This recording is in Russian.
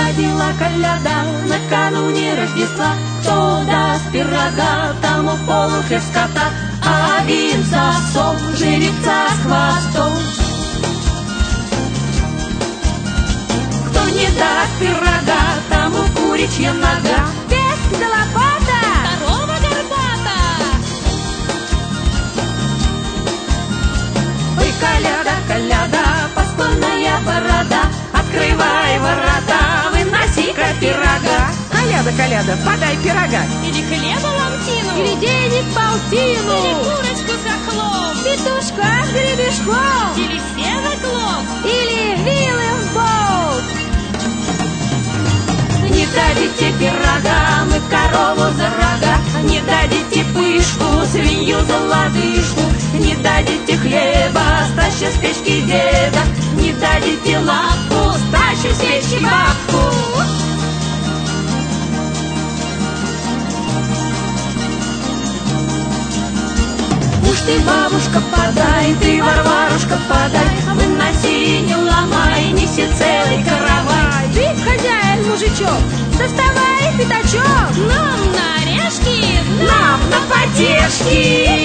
ходила коляда накануне Рождества. Кто даст пирога, тому полухлеб скота, а винца сок жеребца с хвостом. Кто не даст пирога, тому куричья нога. Весть да лопата, Корова горбата. Ой, коляда, коляда, пастольная борода, открывай ворота, выноси-ка пирога. Коляда, коляда, подай пирога. Или хлеба ломтину. или денег полтину, Или курочку с хохлом. петушка с гребешком, Или сено клок. или вилы в болт. Не дадите пирога, мы корову за рога, не дадите пышку, свинью за лодыжку, не дадите хлеба, стащу с печки деда, не дадите лапку, стащу с печки бабку. Уж ты, бабушка, подай, ты, Варварушка, подай, выноси, не ломай, неси целый каравай. Ты, хозяин, мужичок, доставай пятачок. Нам на орешки. Нам на потешки!